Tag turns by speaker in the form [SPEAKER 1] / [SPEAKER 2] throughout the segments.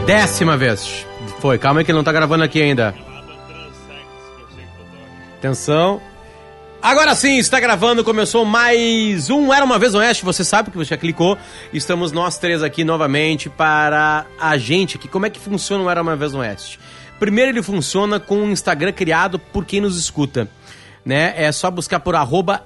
[SPEAKER 1] 10ª vez. Foi, calma aí que ele não tá gravando aqui ainda. Atenção. Agora sim, está gravando, começou mais um Era Uma Vez no Oeste, você sabe que você já clicou. Estamos nós três aqui novamente para a gente aqui. Como é que funciona o Era Uma Vez no Oeste? Primeiro ele funciona com um Instagram criado por quem nos escuta, né? É só buscar por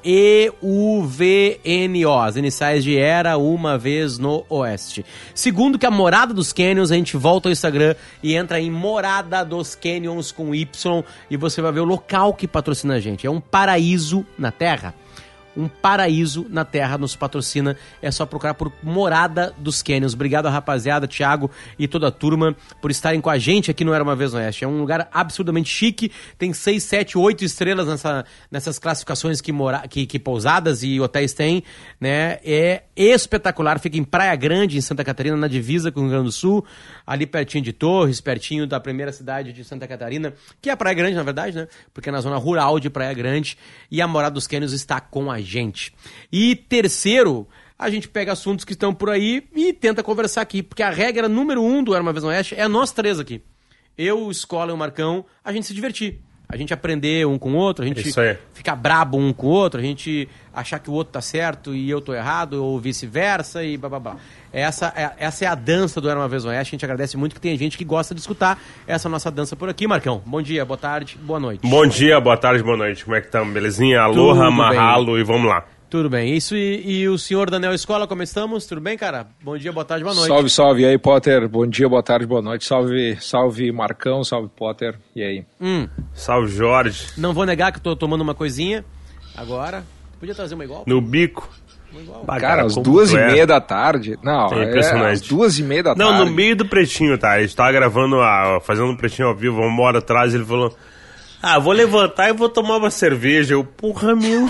[SPEAKER 1] @EUVNO, as iniciais de Era Uma Vez no Oeste. Segundo que a Morada dos Canyons, a gente volta ao Instagram e entra em Morada dos Canyons com Y e você vai ver o local que patrocina a gente. É um paraíso na Terra. Um paraíso na Terra nos patrocina. É só procurar por Morada dos Canyons. Obrigado, rapaziada, Thiago e toda a turma por estarem com a gente aqui no Era Uma Vez no Oeste. É um lugar absurdamente chique. Tem 6, 7, 8 estrelas nessas classificações que pousadas e hotéis têm, né? É espetacular. Fica em Praia Grande, em Santa Catarina, na divisa com o Rio Grande do Sul. Ali pertinho de Torres, pertinho da primeira cidade de Santa Catarina, que é a Praia Grande, na verdade, né? Porque é na zona rural de Praia Grande. E a Morada dos Canyons está com a gente. E terceiro, a gente pega assuntos que estão por aí e tenta conversar aqui, porque a regra número 1 do Era Uma Vez no Oeste é nós três aqui. Eu, o Escola e o Marcão, a gente se divertir. A gente aprender um com o outro, a gente ficar brabo um com o outro, a gente achar que o outro tá certo e eu tô errado, ou vice-versa e blá. Essa é a dança do Era Uma Vez no Oeste. A gente agradece muito que tem gente que gosta de escutar essa nossa dança por aqui. Marcão, bom dia, boa tarde, boa noite.
[SPEAKER 2] Bom dia, boa tarde, boa noite. Como é que estamos? Belezinha? Aloha, mahalo e vamos lá.
[SPEAKER 1] Tudo bem. Isso e o senhor Daniel Escola, como estamos? Tudo bem, cara? Bom dia, boa tarde, boa noite.
[SPEAKER 3] Salve, salve. E aí, Potter? Bom dia, boa tarde, boa noite. Salve, Marcão, salve, Potter. E aí?
[SPEAKER 2] Salve, Jorge.
[SPEAKER 1] Não vou negar que eu tô tomando uma coisinha agora. Podia trazer uma igual?
[SPEAKER 2] No bico.
[SPEAKER 3] Cara, às 2h30 da tarde. Não,
[SPEAKER 2] é impressionante.
[SPEAKER 3] Às 2h30 da tarde.
[SPEAKER 2] Não, no meio do Pretinho, tá? A gente tava gravando, fazendo um Pretinho ao vivo, uma hora atrás, ele falou... vou levantar e vou tomar uma cerveja. Eu, porra, meu.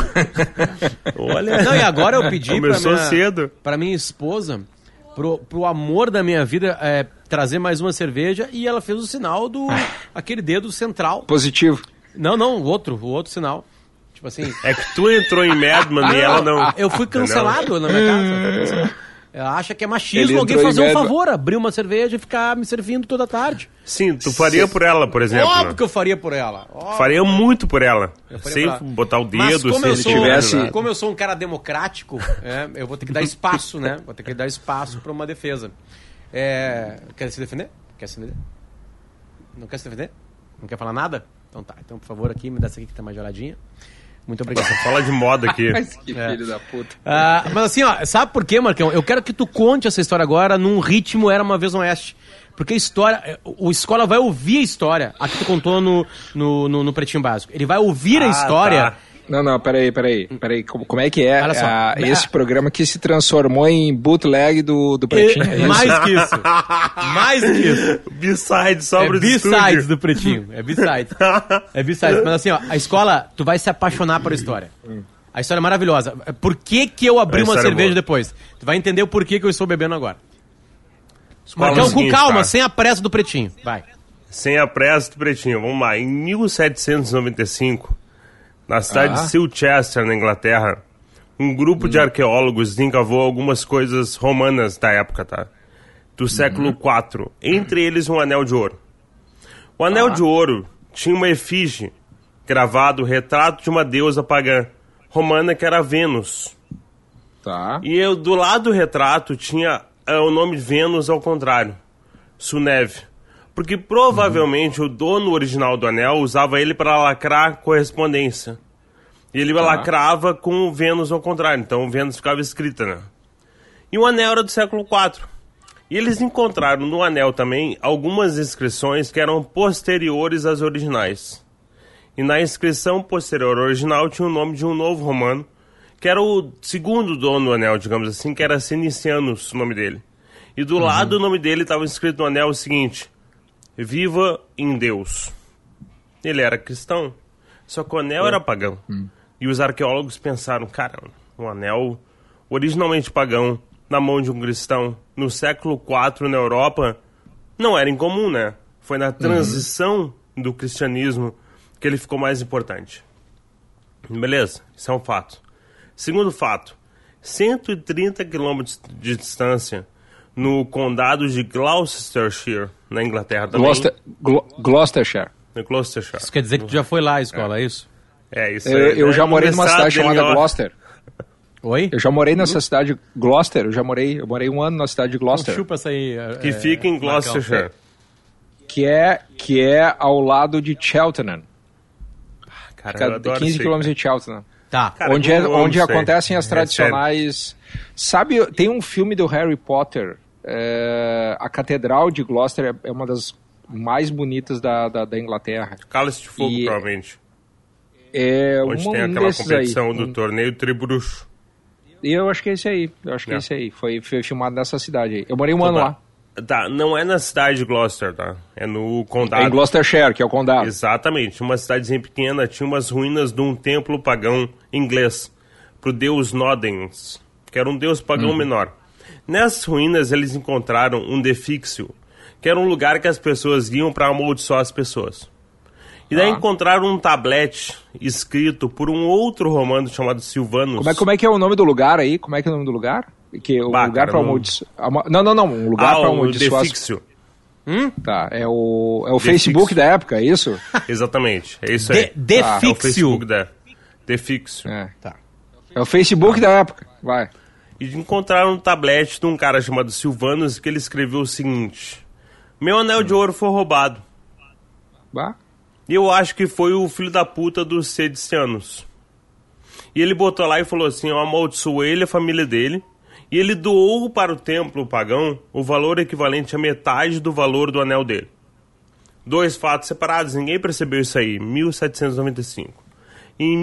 [SPEAKER 2] Olha.
[SPEAKER 1] Não, e agora eu pedi
[SPEAKER 2] cedo.
[SPEAKER 1] Pra minha esposa, pro amor da minha vida, trazer mais uma cerveja, e ela fez o sinal aquele dedo central.
[SPEAKER 3] Positivo.
[SPEAKER 1] Não, o outro sinal. Tipo assim.
[SPEAKER 2] É que tu entrou em Madman e ela não.
[SPEAKER 1] Eu fui cancelado na minha casa. Ela acha que é machismo alguém fazer um favor, abrir uma cerveja e ficar me servindo toda tarde.
[SPEAKER 2] Sim, tu faria por ela, por exemplo.
[SPEAKER 1] Óbvio que eu faria por ela.
[SPEAKER 2] Faria muito por ela. Sem botar o dedo,
[SPEAKER 1] como eu sou um cara democrático, eu vou ter que dar espaço, né? Vou ter que dar espaço para uma defesa. Quer se defender? Quer se defender? Não quer se defender? Não quer falar nada? Então tá. Então, por favor, aqui, me dá essa aqui que tá mais geladinha. Muito obrigado.
[SPEAKER 2] Fala de moda aqui.
[SPEAKER 3] Que filho da puta.
[SPEAKER 1] Mas assim, sabe por quê, Marcão? Eu quero que tu conte essa história agora num ritmo Era Uma Vez no Oeste. Porque a história... O Escola vai ouvir a história. A que tu contou no Pretinho Básico. Ele vai ouvir a história...
[SPEAKER 3] Tá. Não, peraí. Como é que é esse programa que se transformou em bootleg do Pretinho?
[SPEAKER 1] Mais que isso.
[SPEAKER 2] B-side, sobra de estúdio.
[SPEAKER 1] B-sides do Pretinho. É B-sides. Mas assim, a Escola, tu vai se apaixonar por a história. A história é maravilhosa. Por que eu abri uma cerveja depois? Tu vai entender o porquê que eu estou bebendo agora. Marcão, com calma, sem a pressa do Pretinho. Vai.
[SPEAKER 2] Sem a pressa do Pretinho. Vamos lá. Em 1795... na cidade de Silchester, na Inglaterra, um grupo de arqueólogos encavou algumas coisas romanas da época, tá? Do século IV. Entre eles, um anel de ouro. O anel de ouro tinha uma efígie, gravado o retrato de uma deusa pagã romana, que era Vênus.
[SPEAKER 3] Tá.
[SPEAKER 2] E do lado do retrato tinha o nome de Vênus ao contrário, Suneve. Porque provavelmente o dono original do anel usava ele para lacrar correspondência. E ele lacrava com o Vênus ao contrário. Então o Vênus ficava escrita, né? E o anel era do século IV. E eles encontraram no anel também algumas inscrições que eram posteriores às originais. E na inscrição posterior original tinha o nome de um novo romano, que era o segundo dono do anel, digamos assim, que era Sinicianus, o nome dele. E do lado do nome dele estava escrito no anel o seguinte: viva em Deus. Ele era cristão, só que o anel era pagão. E os arqueólogos pensaram, cara, um anel originalmente pagão na mão de um cristão no século IV na Europa não era incomum, né? Foi na transição do cristianismo que ele ficou mais importante. Beleza, isso é um fato. Segundo fato, 130 quilômetros de distância, no condado de Gloucestershire, na Inglaterra também.
[SPEAKER 3] Gloucestershire.
[SPEAKER 2] Gloucestershire.
[SPEAKER 1] Isso quer dizer que tu já foi lá à escola, é isso?
[SPEAKER 2] É, isso aí.
[SPEAKER 3] Eu já morei numa cidade chamada
[SPEAKER 2] ó.
[SPEAKER 3] Gloucester.
[SPEAKER 1] Oi?
[SPEAKER 3] Eu já morei nessa cidade de Gloucester, eu morei um ano na cidade de Gloucester.
[SPEAKER 1] Chupa essa aí.
[SPEAKER 2] Que fica em Gloucestershire.
[SPEAKER 3] Que é ao lado de Cheltenham.
[SPEAKER 2] Cara,
[SPEAKER 3] Fica
[SPEAKER 2] eu adoro
[SPEAKER 3] 15
[SPEAKER 2] isso aí,
[SPEAKER 3] quilômetros de Cheltenham.
[SPEAKER 1] Tá.
[SPEAKER 2] Cara,
[SPEAKER 3] Onde
[SPEAKER 2] eu amo
[SPEAKER 3] acontecem
[SPEAKER 2] isso
[SPEAKER 3] as
[SPEAKER 2] aí.
[SPEAKER 3] tradicionais... Sabe, tem um filme do Harry Potter, a Catedral de Gloucester é uma das mais bonitas da Inglaterra.
[SPEAKER 2] Cálice de Fogo, provavelmente.
[SPEAKER 3] É
[SPEAKER 2] Onde tem aquela competição do torneio Tribruxo.
[SPEAKER 3] E eu acho que é esse aí. Foi filmado nessa cidade aí. Eu morei um ano lá.
[SPEAKER 2] Tá, não é na cidade de Gloucester, tá? É no condado.
[SPEAKER 3] É em Gloucestershire, que é o condado.
[SPEAKER 2] Exatamente. Uma cidadezinha pequena, tinha umas ruínas de um templo pagão inglês, pro deus Nodens, que era um deus pagão menor. Nessas ruínas eles encontraram um defíxio, que era um lugar que as pessoas iam para amaldiçoar as pessoas. E daí encontraram um tablete escrito por um outro romano chamado Silvanus.
[SPEAKER 3] Como é que é o nome do lugar aí? Como é que é o nome do lugar? Que o lugar para amaldiçoar... Não. Um lugar para amaldiçoar...
[SPEAKER 2] O defíxio.
[SPEAKER 3] Tá, é o Facebook da época, é isso?
[SPEAKER 2] Exatamente, é isso aí.
[SPEAKER 1] Defíxio.
[SPEAKER 2] É o Facebook da... Defíxio.
[SPEAKER 1] Tá.
[SPEAKER 3] É o Facebook da época, vai.
[SPEAKER 2] E encontraram um tablete de um cara chamado Silvanus que ele escreveu o seguinte: meu anel de ouro foi roubado.
[SPEAKER 3] Bah.
[SPEAKER 2] E eu acho que foi o filho da puta dos sedicianos. E ele botou lá e falou assim: eu amaldiçoei ele, a família dele. E ele doou para o templo pagão o valor equivalente a metade do valor do anel dele. Dois fatos separados, ninguém percebeu isso aí. 1795. Em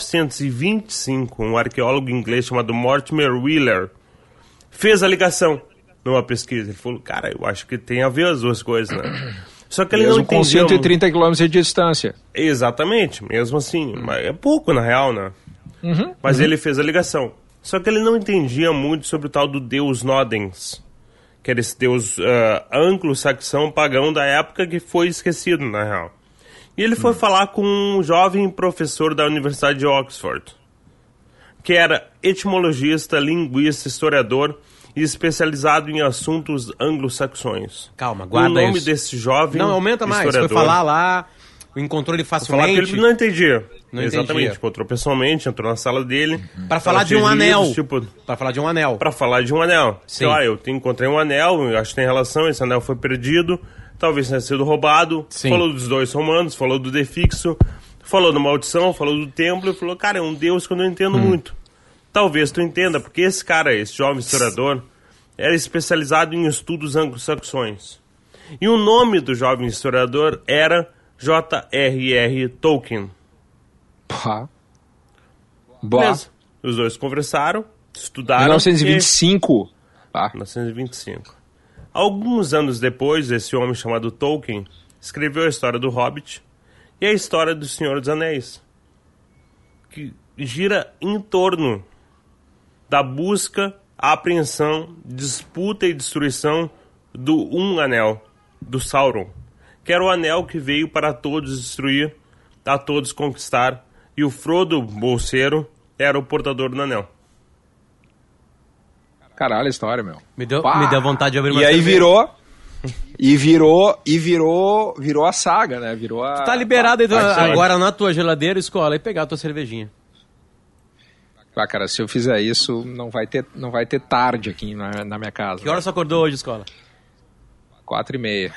[SPEAKER 2] 1925, um arqueólogo inglês chamado Mortimer Wheeler fez a ligação numa pesquisa. Ele falou: cara, eu acho que tem a ver as duas coisas, né? Só que ele não entendia...
[SPEAKER 3] com 130 km de distância.
[SPEAKER 2] Exatamente, mesmo assim. Mas é pouco, na real, né? Mas ele fez a ligação. Só que ele não entendia muito sobre o tal do deus Nodens, que era esse deus anglo-saxão pagão da época que foi esquecido, na real. E ele foi falar com um jovem professor da Universidade de Oxford, que era etimologista, linguista, historiador e especializado em assuntos anglo-saxões.
[SPEAKER 1] Calma, guarda isso.
[SPEAKER 2] O nome desse jovem
[SPEAKER 1] Não, aumenta mais.
[SPEAKER 2] historiador...
[SPEAKER 1] Foi falar lá, encontrou ele facilmente.
[SPEAKER 2] Falar que ele não entendia.
[SPEAKER 1] Não
[SPEAKER 2] Exatamente.
[SPEAKER 1] entendia.
[SPEAKER 2] Encontrou pessoalmente, entrou na sala dele.
[SPEAKER 1] Pra falar de um anel.
[SPEAKER 2] Tipo,
[SPEAKER 1] Pra falar de um anel.
[SPEAKER 2] pra falar de um anel.
[SPEAKER 1] Sim.
[SPEAKER 2] Então, eu encontrei um anel, eu acho que tem relação, esse anel foi perdido, talvez tenha sido roubado.
[SPEAKER 1] Sim.
[SPEAKER 2] Falou dos dois romanos, falou do defixo, falou da maldição, falou do templo e falou: cara, é um deus que eu não entendo muito. Talvez tu entenda, porque esse cara, esse jovem historiador, era especializado em estudos anglo-saxões. E o nome do jovem historiador era J.R.R. Tolkien.
[SPEAKER 3] Pá.
[SPEAKER 2] Beleza. Os dois conversaram, estudaram...
[SPEAKER 3] 1925. Tá.
[SPEAKER 2] 1925. Alguns anos depois, esse homem chamado Tolkien escreveu a história do Hobbit e a história do Senhor dos Anéis, que gira em torno da busca, apreensão, disputa e destruição do Um Anel, do Sauron, que era o anel que veio para todos destruir, a todos conquistar, e o Frodo Bolseiro era o portador do anel.
[SPEAKER 3] Caralho, a história, meu.
[SPEAKER 1] Me deu vontade de abrir uma
[SPEAKER 3] E aí
[SPEAKER 1] cerveja.
[SPEAKER 3] virou a saga, né? Virou a...
[SPEAKER 1] Tu tá liberado então, agora na tua geladeira, escola, e pegar a tua cervejinha.
[SPEAKER 3] Ah, cara, se eu fizer isso, não vai ter tarde aqui na minha casa.
[SPEAKER 1] Que hora você acordou hoje, escola?
[SPEAKER 3] 4h30.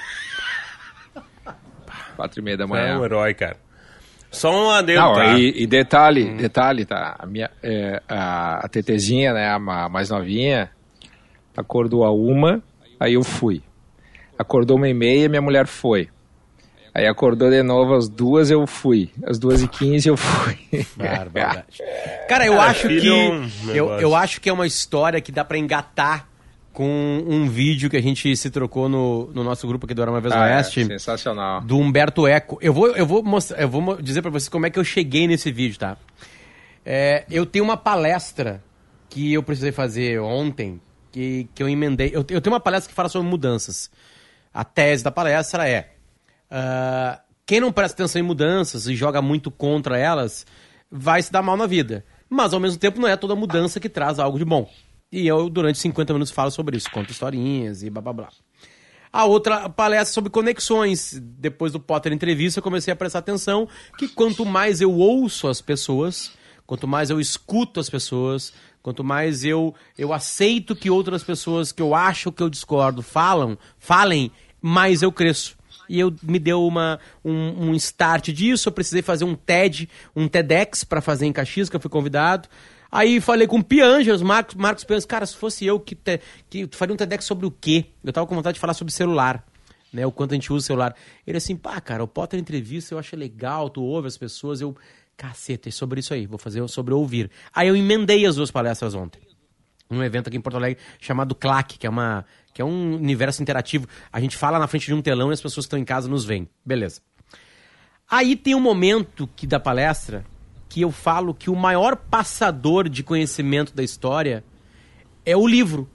[SPEAKER 3] 4h30 da manhã.
[SPEAKER 2] É um herói, cara. Só um adendo,
[SPEAKER 3] Não,
[SPEAKER 2] tá?
[SPEAKER 3] e detalhe, tá? A Tetezinha, né, a mais novinha, acordou a 1, aí eu fui. Acordou 1h30, minha mulher foi. Aí acordou de novo às 2, eu fui. Às 2h15 eu fui.
[SPEAKER 1] Barbardade. Cara, eu acho
[SPEAKER 2] filho
[SPEAKER 1] que
[SPEAKER 2] é um negócio.
[SPEAKER 1] eu acho que é uma história que dá pra engatar com um vídeo que a gente se trocou no nosso grupo aqui do Era Uma Vez no Oeste.
[SPEAKER 3] Sensacional.
[SPEAKER 1] Do Humberto Eco. Eu vou dizer pra vocês como é que eu cheguei nesse vídeo, tá? Eu tenho uma palestra que eu precisei fazer ontem, que eu emendei. Eu tenho uma palestra que fala sobre mudanças. A tese da palestra é: quem não presta atenção em mudanças e joga muito contra elas, vai se dar mal na vida. Mas, ao mesmo tempo, não é toda mudança que traz algo de bom. E eu, durante 50 minutos, falo sobre isso. Conto historinhas e blá, blá, blá. A outra palestra sobre conexões. Depois do Potter Entrevista, eu comecei a prestar atenção que quanto mais eu ouço as pessoas, quanto mais eu escuto as pessoas, quanto mais eu aceito que outras pessoas que eu acho que eu discordo falem, mais eu cresço. E me deu um start disso. Eu precisei fazer um TEDx para fazer em Caxias, que eu fui convidado. Aí falei com o Piangers, Marcos Piangers, cara, se fosse eu que tu faria um TEDx sobre o quê? Eu tava com vontade de falar sobre celular, né? O quanto a gente usa o celular. Ele assim, cara, o Potter Entrevista eu acho legal, tu ouve as pessoas, caceta, é sobre isso aí, vou fazer sobre ouvir. Aí eu emendei as duas palestras ontem. Num evento aqui em Porto Alegre chamado CLAC, que é um universo interativo. A gente fala na frente de um telão e as pessoas que estão em casa nos veem. Beleza. Aí tem um momento da palestra que eu falo que o maior passador de conhecimento da história é o livro.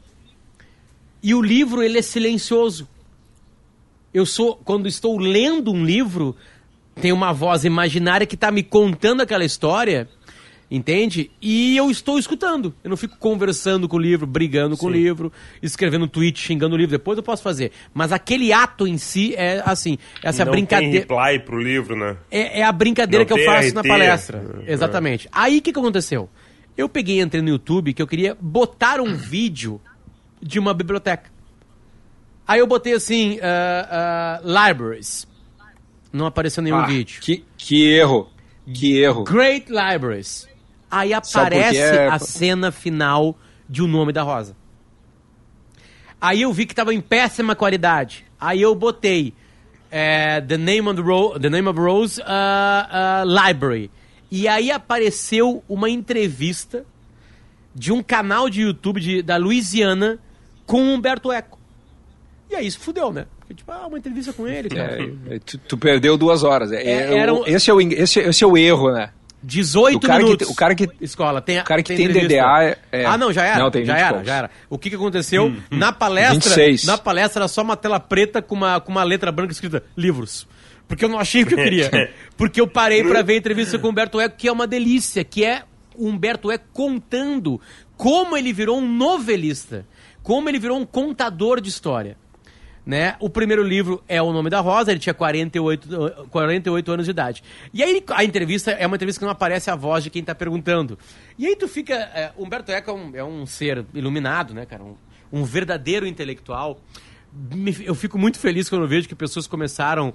[SPEAKER 1] E o livro, ele é silencioso. Quando estou lendo um livro, tem uma voz imaginária que está me contando aquela história, entende? E eu estou escutando. Eu não fico conversando com o livro, brigando com o livro, escrevendo um tweet, xingando o livro. Depois eu posso fazer. Mas aquele ato em si é assim, essa
[SPEAKER 2] não
[SPEAKER 1] brincadeira.
[SPEAKER 2] Tem reply pro livro, né?
[SPEAKER 1] É a brincadeira
[SPEAKER 2] não
[SPEAKER 1] que eu faço
[SPEAKER 2] RT.
[SPEAKER 1] na palestra. Exatamente. Aí o que aconteceu? Eu entrei no YouTube que eu queria botar um vídeo de uma biblioteca. Aí eu botei assim, libraries. Não apareceu nenhum vídeo.
[SPEAKER 3] Que erro. Que erro.
[SPEAKER 1] Great Libraries. Aí aparece a cena final de O Nome da Rosa. Aí eu vi que estava em péssima qualidade. Aí eu botei The Name of Rose Library. E aí apareceu uma entrevista de um canal de YouTube da Louisiana com Humberto Eco. E aí isso fudeu, né? Porque, tipo, uma entrevista com ele.
[SPEAKER 3] Tu perdeu 2 horas. Esse é o erro, né?
[SPEAKER 1] 18 minutos.
[SPEAKER 3] O cara que tem DDA...
[SPEAKER 1] não, já era.
[SPEAKER 3] Não, tem 20
[SPEAKER 1] já era. O que aconteceu? Na palestra
[SPEAKER 3] 26.
[SPEAKER 1] Na palestra era só uma tela preta com uma letra branca escrita livros. Porque eu não achei o que eu queria. Porque eu parei pra ver a entrevista com o Humberto Eco, que é uma delícia, que é o Humberto Eco contando como ele virou um novelista, como ele virou um contador de história. Né? O primeiro livro é O Nome da Rosa, ele tinha 48 anos de idade. E aí a entrevista é uma entrevista que não aparece a voz de quem está perguntando. E aí tu fica... Humberto Eco é um ser iluminado, né, cara? Um verdadeiro intelectual. Eu fico muito feliz quando eu vejo que pessoas começaram...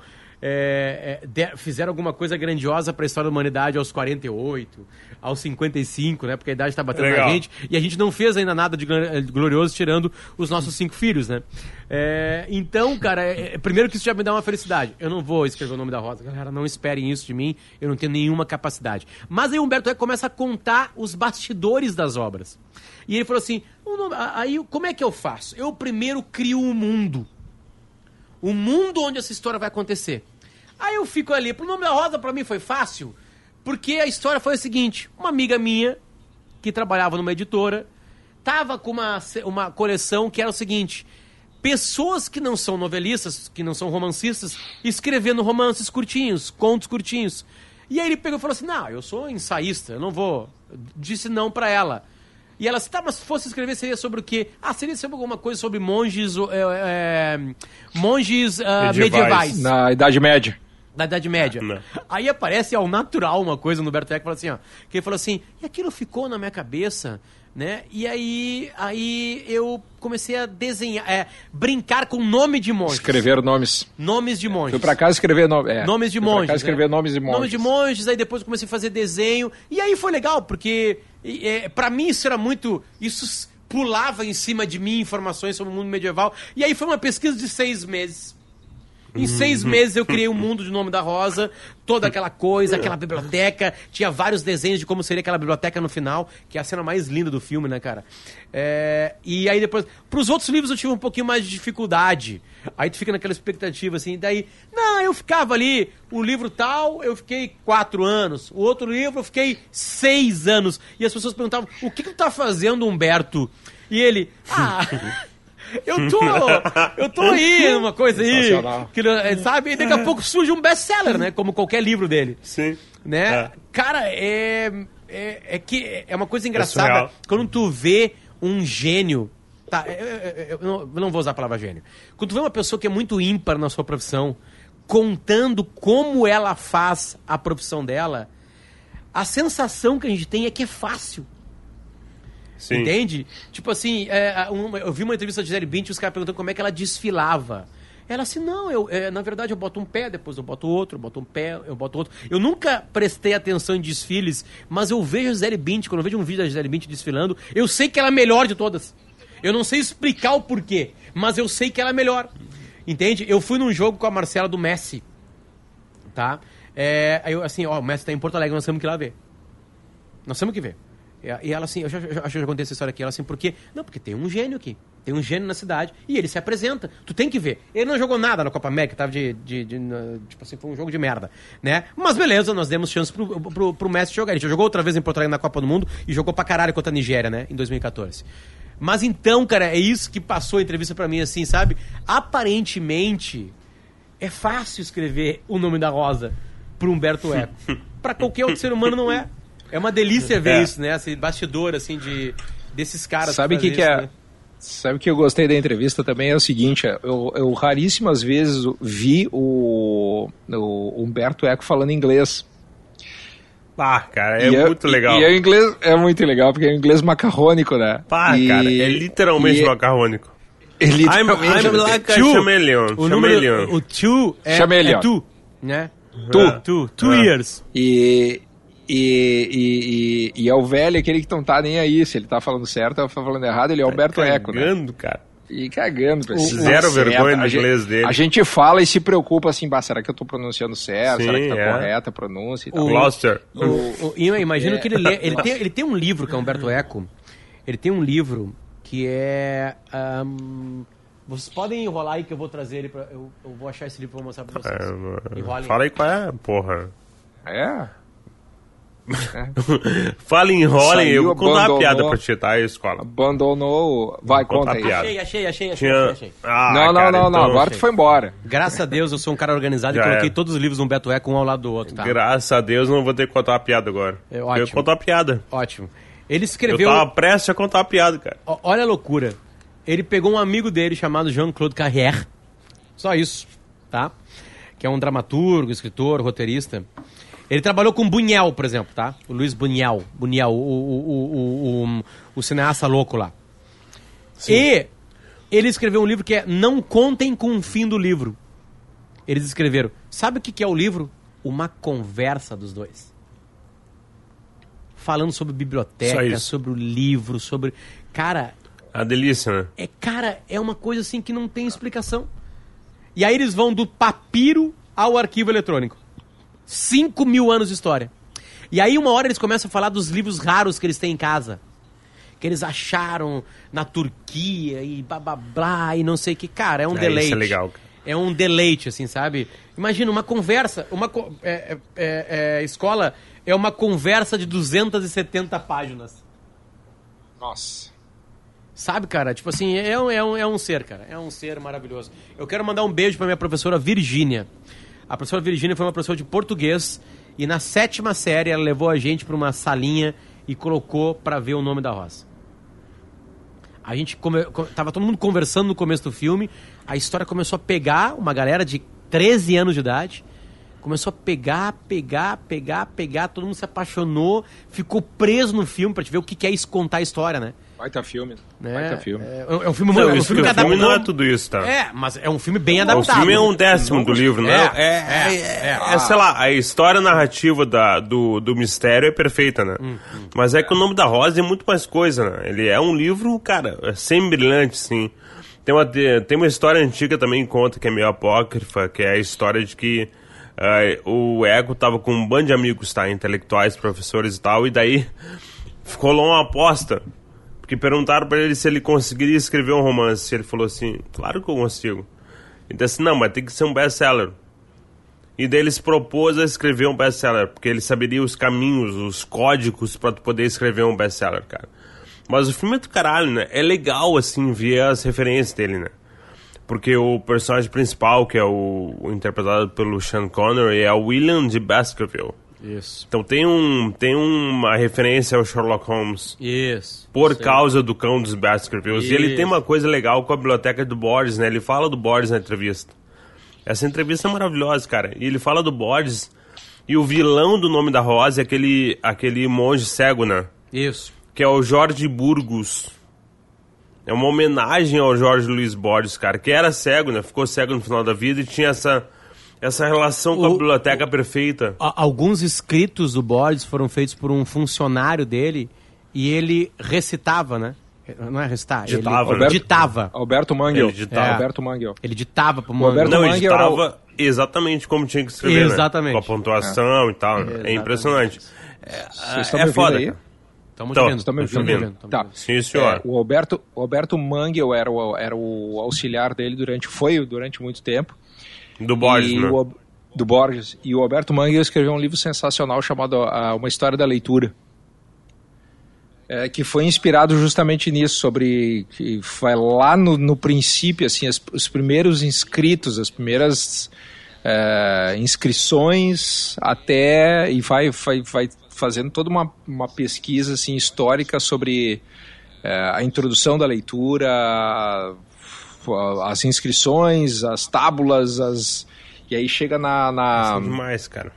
[SPEAKER 1] fizeram alguma coisa grandiosa para a história da humanidade aos 48, aos 55, né? Porque a idade está batendo na gente. E a gente não fez ainda nada de glorioso tirando os nossos 5 filhos, né? Então, cara, primeiro que isso já me dá uma felicidade. Eu não vou escrever O Nome da Rosa. Galera, não esperem isso de mim. Eu não tenho nenhuma capacidade. Mas aí o Humberto Eco começa a contar os bastidores das obras. E ele falou assim, aí como é que eu faço? Eu primeiro crio um mundo. O mundo onde essa história vai acontecer. Aí eu fico ali. Pro Nome da Rosa, pra mim, foi fácil. Porque a história foi a seguinte. Uma amiga minha, que trabalhava numa editora, tava com uma coleção que era o seguinte. Pessoas que não são novelistas, que não são romancistas, escrevendo romances curtinhos, contos curtinhos. E aí ele pegou e falou assim, não, eu sou ensaísta, eu não vou... Disse não pra ela. E ela disse, tá, mas se fosse escrever, seria sobre o quê? Seria sobre alguma coisa sobre monges medievais.
[SPEAKER 3] Na Idade Média.
[SPEAKER 1] Da Idade Média. Não. Aí aparece ao natural uma coisa no Humberto Eco, que ele falou assim, e aquilo ficou na minha cabeça, né? E aí eu comecei a desenhar, brincar com nome de monges.
[SPEAKER 3] Escrever nomes.
[SPEAKER 1] Nomes de monges.
[SPEAKER 3] Fui pra casa escrever
[SPEAKER 1] nomes de monges.
[SPEAKER 3] Fui pra casa escrever nomes de monges.
[SPEAKER 1] Nomes de monges, aí depois comecei a fazer desenho. E aí foi legal, porque pra mim isso era muito... Isso pulava em cima de mim informações sobre o mundo medieval. E aí foi uma pesquisa de 6 meses. Em 6 meses eu criei um mundo de Nome da Rosa, toda aquela coisa, aquela biblioteca, tinha vários desenhos de como seria aquela biblioteca no final, que é a cena mais linda do filme, né, cara? E aí depois, pros outros livros eu tive um pouquinho mais de dificuldade, aí tu fica naquela expectativa assim, daí, não, eu ficava ali, o livro tal, eu fiquei 4 anos, o outro livro eu fiquei 6 anos, e as pessoas perguntavam, o que tu tá fazendo, Humberto? E ele, eu tô aí, uma coisa aí, que, sabe? E daqui a pouco surge um best-seller, né? Como qualquer livro dele.
[SPEAKER 2] Sim.
[SPEAKER 1] Né? Cara, que é uma coisa engraçada. Quando tu vê um gênio Tá, eu não vou usar a palavra gênio. Quando tu vê uma pessoa que é muito ímpar na sua profissão, contando como ela faz a profissão dela, a sensação que a gente tem é que é fácil.
[SPEAKER 2] Sim.
[SPEAKER 1] Entende? Tipo assim, eu vi uma entrevista de Gisele Bündchen e os caras perguntando como é que ela desfilava. Ela assim, não, na verdade eu boto um pé, depois eu boto outro, eu boto um pé, eu boto outro. Eu nunca prestei atenção em desfiles, mas eu vejo a Gisele Bündchen, quando eu vejo um vídeo da Gisele Bündchen desfilando, eu sei que ela é a melhor de todas. Eu não sei explicar o porquê, mas eu sei que ela é a melhor. Entende? Eu fui num jogo com a Marcela do Messi, tá? Assim, o Messi tá em Porto Alegre, nós temos que ir lá ver. Nós temos que ver. E ela assim, eu acho que eu já contei essa história aqui, ela assim, por quê? Não, porque tem um gênio aqui, tem um gênio na cidade, e ele se apresenta, tu tem que ver. Ele não jogou nada na Copa América, tava tipo assim, foi um jogo de merda, né? Mas beleza, nós demos chance pro Messi jogar. Ele já jogou outra vez em Porto Alegre na Copa do Mundo, e jogou pra caralho contra a Nigéria, né, em 2014. Mas então, cara, é isso que passou a entrevista pra mim, assim, sabe? Aparentemente, é fácil escrever o nome da Rosa pro Humberto Eco. Pra qualquer outro ser humano não é. É uma delícia ver isso, né? Esse bastidor, assim, desses caras.
[SPEAKER 3] Sabe o que é? Né? Sabe o que eu gostei da entrevista também? É o seguinte, eu raríssimas vezes vi o Humberto Eco falando inglês.
[SPEAKER 2] Pá, cara, é muito legal.
[SPEAKER 3] E o inglês é muito legal, porque é um inglês macarrônico, né?
[SPEAKER 2] Pá, cara, é literalmente macarrônico.
[SPEAKER 3] Literalmente.
[SPEAKER 2] I'm like a chameleon.
[SPEAKER 1] O two é tu, né? Two years.
[SPEAKER 3] E é o velho, aquele que não tá nem aí, se ele tá falando certo ou tá falando errado, ele é o Humberto Eco, né?
[SPEAKER 2] Cagando, cara.
[SPEAKER 3] E cagando pra isso.
[SPEAKER 2] Zero vergonha no inglês dele.
[SPEAKER 3] A gente fala e se preocupa assim, será que eu tô pronunciando certo?
[SPEAKER 2] Sim,
[SPEAKER 3] será que tá correta a pronúncia e tal?
[SPEAKER 2] Gloucester.
[SPEAKER 1] Eu imagino que ele lê. Ele tem um livro, que é Humberto Eco. Ele tem um livro que é. Vocês podem enrolar aí que eu vou trazer ele pra. Eu vou achar esse livro pra mostrar pra vocês.
[SPEAKER 2] Fala aí qual é, porra. Fala, enrolem, eu vou contar uma piada pra ti, tá? Aí, escola.
[SPEAKER 3] Abandonou. Vai, conta aí.
[SPEAKER 1] Achei.
[SPEAKER 3] Não. Agora tu foi embora.
[SPEAKER 1] Graças a Deus eu sou um cara organizado e coloquei todos os livros do Humberto Eco um ao lado do outro, tá?
[SPEAKER 2] Graças a Deus não vou ter que contar uma piada agora.
[SPEAKER 1] Ótimo.
[SPEAKER 2] Eu contar uma piada.
[SPEAKER 1] Ótimo. Ele escreveu.
[SPEAKER 2] Eu tava prestes a contar uma piada, cara.
[SPEAKER 1] Olha a loucura. Ele pegou um amigo dele chamado Jean-Claude Carrière. Só isso, tá? Que é um dramaturgo, escritor, roteirista. Ele trabalhou com Buñuel, por exemplo, tá? O Luiz Buñuel, o cineasta louco lá. Sim. E ele escreveu um livro que é Não Contem com o Fim do Livro. Eles escreveram, sabe o que é o livro? Uma conversa dos dois. Falando sobre biblioteca, sobre o livro, sobre... Cara...
[SPEAKER 2] A delícia, né?
[SPEAKER 1] É uma coisa assim que não tem explicação. E aí eles vão do papiro ao arquivo eletrônico. 5.000 anos de história. E aí uma hora eles começam a falar dos livros raros que eles têm em casa. Que eles acharam na Turquia e blá blá blá e não sei o que. Cara, é um deleite.
[SPEAKER 2] Isso é legal.
[SPEAKER 1] É um deleite, assim, sabe? Imagina uma conversa, escola é uma conversa de 270 páginas.
[SPEAKER 3] Nossa.
[SPEAKER 1] Sabe, cara? Tipo assim, é um ser, cara. É um ser maravilhoso. Eu quero mandar um beijo pra minha professora Virgínia. A professora Virgínia foi uma professora de português e na 7ª série ela levou a gente pra uma salinha e colocou pra ver o nome da Rosa. A gente tava todo mundo conversando no começo do filme, a história começou a pegar uma galera de 13 anos de idade, começou a pegar, todo mundo se apaixonou, ficou preso no filme pra te ver o que é isso, contar a história, né?
[SPEAKER 3] Baita filme.
[SPEAKER 1] É um filme.
[SPEAKER 2] Não, o filme não é tudo isso, tá?
[SPEAKER 1] Mas é um filme bem adaptado.
[SPEAKER 2] O filme é um décimo do livro, né? Sei lá, a história narrativa do mistério é perfeita, né? Mas é que o nome da Rosa é muito mais coisa, né? Ele é um livro, cara, semi-brilhante, sim. Tem uma história antiga também que conta, que é meio apócrifa, que é a história de que o Eco tava com um bando de amigos, tá? Intelectuais, professores e tal, e daí rolou uma aposta. Que perguntaram pra ele se ele conseguiria escrever um romance. Ele falou assim, claro que eu consigo. Ele disse assim, não, mas tem que ser um best-seller. E daí ele se propôs a escrever um best-seller, porque ele saberia os caminhos, os códigos pra poder escrever um best-seller, cara. Mas o filme é do caralho, né? É legal, assim, ver as referências dele, né? Porque o personagem principal, que é o interpretado pelo Sean Connery, é o William de Baskerville.
[SPEAKER 1] Isso.
[SPEAKER 2] Então tem uma referência ao Sherlock Holmes.
[SPEAKER 1] Isso.
[SPEAKER 2] Por causa do Cão dos Baskervilles. E ele tem uma coisa legal com a biblioteca do Borges, né? Ele fala do Borges na entrevista. Essa entrevista é maravilhosa, cara. E ele fala do Borges. E o vilão do Nome da Rosa é aquele monge cego, né?
[SPEAKER 1] Isso.
[SPEAKER 2] Que é o Jorge Burgos. É uma homenagem ao Jorge Luiz Borges, cara. Que era cego, né? Ficou cego no final da vida e tinha essa relação com a biblioteca perfeita.
[SPEAKER 1] Alguns escritos do Borges foram feitos por um funcionário dele e ele recitava, né? Não é recitar?
[SPEAKER 2] Ditava,
[SPEAKER 1] ele
[SPEAKER 2] né?
[SPEAKER 1] ditava.
[SPEAKER 3] Alberto Mangel.
[SPEAKER 2] Ele ditava.
[SPEAKER 1] É.
[SPEAKER 3] Alberto Mangel.
[SPEAKER 1] Ele ditava pro Mangel.
[SPEAKER 3] Alberto
[SPEAKER 2] Não, ele
[SPEAKER 3] Mangel era
[SPEAKER 2] ditava exatamente como tinha que escrever,
[SPEAKER 1] Exatamente.
[SPEAKER 2] né? Com a pontuação e tal.
[SPEAKER 1] Exatamente.
[SPEAKER 2] É impressionante.
[SPEAKER 3] Vocês estão
[SPEAKER 2] É
[SPEAKER 3] me
[SPEAKER 2] foda,
[SPEAKER 3] ouvindo aí?
[SPEAKER 2] cara.
[SPEAKER 1] Estamos
[SPEAKER 2] Então,
[SPEAKER 1] vendo.
[SPEAKER 2] estamos
[SPEAKER 1] Estamos
[SPEAKER 2] vendo.
[SPEAKER 1] vendo.
[SPEAKER 3] Tá.
[SPEAKER 2] Sim, senhor.
[SPEAKER 3] O Alberto Mangel era o auxiliar dele durante muito tempo.
[SPEAKER 2] Do Borges, né?
[SPEAKER 3] Do Borges. E o Alberto Mangel escreveu um livro sensacional chamado Uma História da Leitura. Que foi inspirado justamente nisso, que vai lá no princípio, assim, os primeiros inscritos, as primeiras inscrições e vai fazendo toda uma pesquisa assim, histórica sobre a introdução da leitura, as inscrições, as tábulas, e aí chega
[SPEAKER 2] Isso é demais, cara.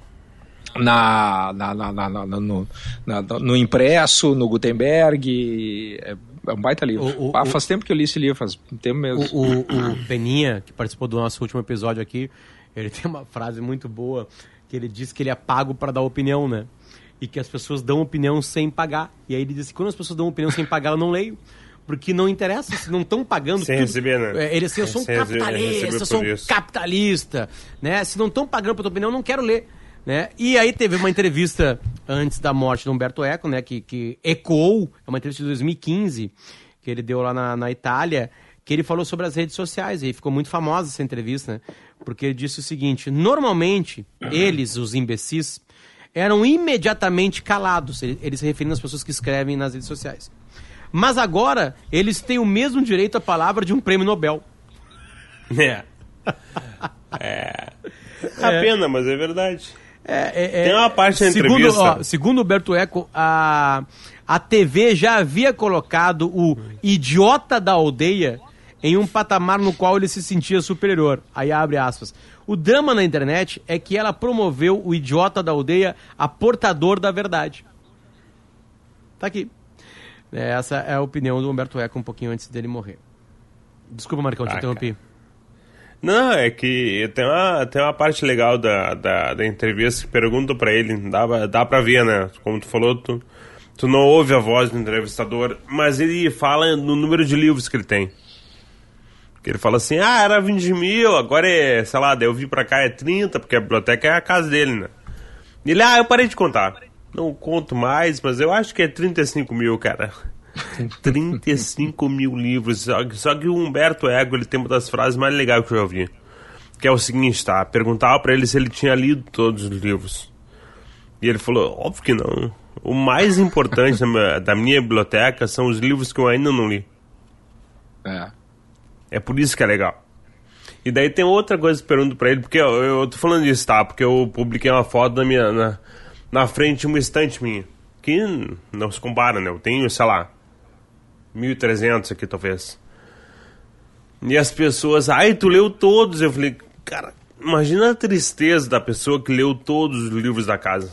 [SPEAKER 3] no impresso, no Gutenberg. É um baita livro. Faz tempo que eu li esse livro, faz tempo mesmo.
[SPEAKER 1] O Peninha, que participou do nosso último episódio aqui, ele tem uma frase muito boa, que ele diz que ele é pago para dar opinião, né? E que as pessoas dão opinião sem pagar. E aí ele diz que quando as pessoas dão opinião sem pagar, eu não leio. Porque não interessa, se não estão pagando...
[SPEAKER 2] Sem receber, né?
[SPEAKER 1] Ele assim, eu sou um capitalista, eu sou um capitalista, né? Se não estão pagando pra tua opinião, eu não quero ler. Né? E aí teve uma entrevista antes da morte do Umberto Eco, né? Que ecoou, é uma entrevista de 2015, que ele deu lá na Itália, que ele falou sobre as redes sociais, e ficou muito famosa essa entrevista, né? Porque ele disse o seguinte: normalmente, eles, os imbecis, eram imediatamente calados, eles se referindo às pessoas que escrevem nas redes sociais. Mas agora, eles têm o mesmo direito à palavra de um prêmio Nobel.
[SPEAKER 2] É a pena, mas é verdade. Tem uma parte da entrevista...
[SPEAKER 1] Segundo Humberto Eco, a TV já havia colocado o idiota da aldeia em um patamar no qual ele se sentia superior. Aí abre aspas. O drama na internet é que ela promoveu o idiota da aldeia a portador da verdade. Tá aqui. Essa é a opinião do Humberto Eco um pouquinho antes dele morrer. Desculpa, Marcão, te interrompi.
[SPEAKER 2] Não, é que tem uma parte legal da entrevista que perguntam pra ele, dá pra ver, né? Como tu falou, tu não ouve a voz do entrevistador, mas ele fala no número de livros que ele tem. Que ele fala assim, era 20 mil, agora é, sei lá, daí eu vim pra cá é 30, porque a biblioteca é a casa dele, né? E ele, eu parei de contar. Não conto mais, mas eu acho que é 35 mil, cara. 35 mil livros. Só que o Humberto Eco, ele tem uma das frases mais legais que eu já ouvi. Que é o seguinte, tá? Perguntava pra ele se ele tinha lido todos os livros. E ele falou, óbvio que não. O mais importante da minha biblioteca são os livros que eu ainda não li. É por isso que é legal. E daí tem outra coisa que eu pergunto pra ele, porque eu tô falando disso, tá? Porque eu publiquei uma foto da minha... Na frente de uma estante minha, que não se compara, né? Eu tenho, sei lá, 1.300 aqui, talvez. E as pessoas, tu leu todos? Eu falei, cara, imagina a tristeza da pessoa que leu todos os livros da casa.